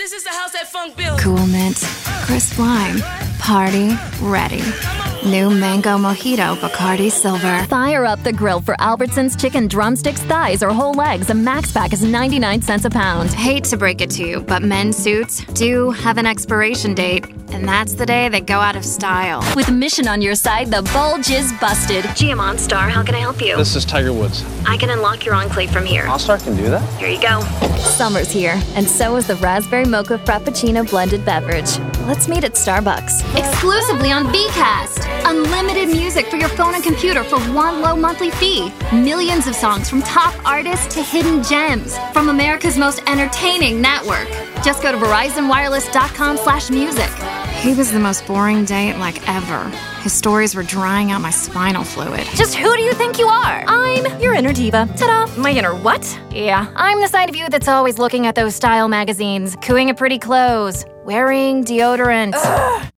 This is the house that funk built. Cool mint, crisp wine, party ready. New mango mojito Bacardi Silver. Fire up the grill for Albertsons chicken drumsticks, thighs, or whole legs. A max pack is 99 cents a pound. Hate to break it to you, but men's suits do have an expiration date, and that's the day they go out of style. With Mission on your side, the bulge is busted. Gia Monstar, how can I help you? This is Tiger Woods. I can unlock your enclave from here. All-Star can do that? Here you go. Summer's here, and so is the Raspberry Mocha Frappuccino blended beverage. Let's meet at Starbucks. Exclusively on Vcast. Unlimited music for your phone and computer for one low monthly fee. Millions of songs from top artists to hidden gems from America's most entertaining network. Just go to VerizonWireless.com/music. He was the most boring date ever. His stories were drying out my spinal fluid. Just who do you think you are? I'm your inner diva. Ta-da! My inner what? Yeah, I'm the side of you that's always looking at those style magazines, cooing at pretty clothes, wearing deodorant.